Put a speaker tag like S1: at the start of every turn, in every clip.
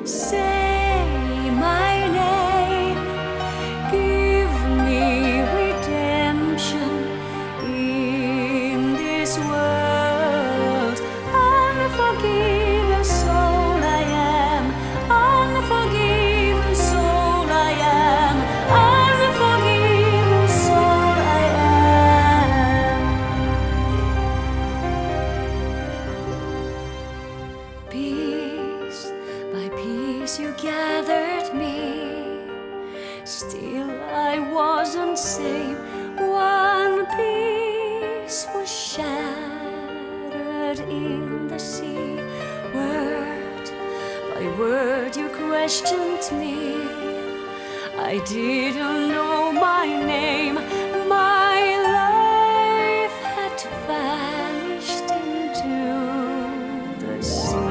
S1: Say my name, give me redemption in this world. Unforgiven soul I am, unforgiven soul I am, unforgiven soul I am. Piece by piece you gathered me, still I wasn't sane. One piece was shattered in the sea. Word by word you questioned me. I didn't know my name. My life had vanished into the sea.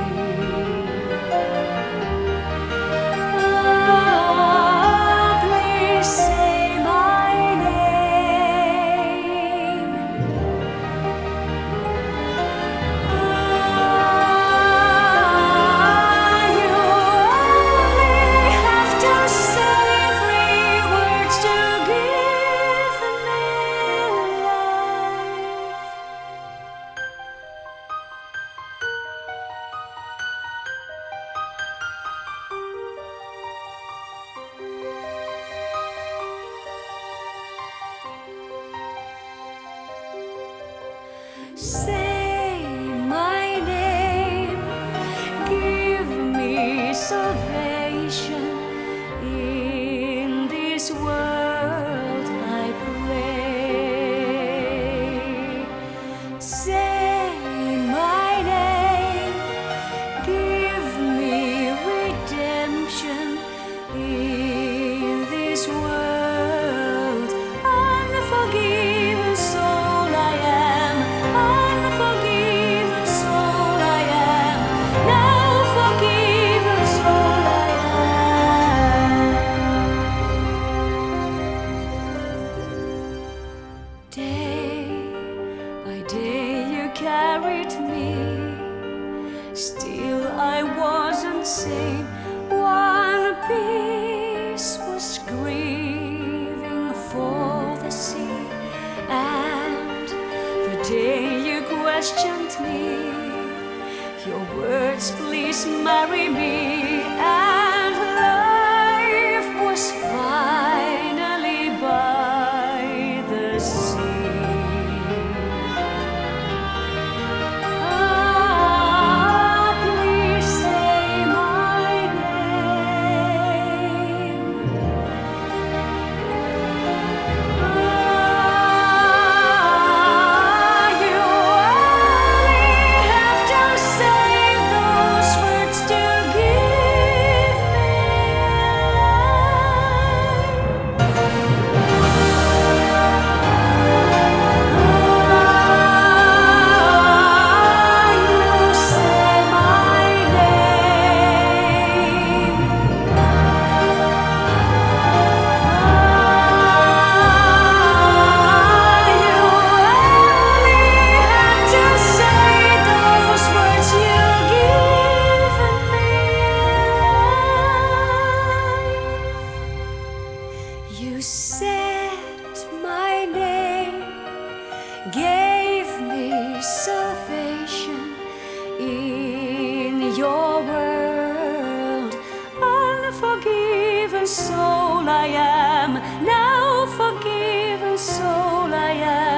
S1: Please say my name. You only have to say 3 words to give me life. Say my name, give me salvation in this world, I pray. Say my name, give me redemption in this world. Unforgiven soul I am, unforgiven soul I am, now forgiven soul I am. Day by day you carried me, still I wasn't sane. One piece was grieving for the sea, and the day you questioned me, your words, please marry me, and life was finally by the sea. Please say my name. You only have to say those words to give me life. You say my name. You only have to say those words, you give me life. You said my name, gave me salvation in your world. Unforgiven soul I am, now forgiven soul I am.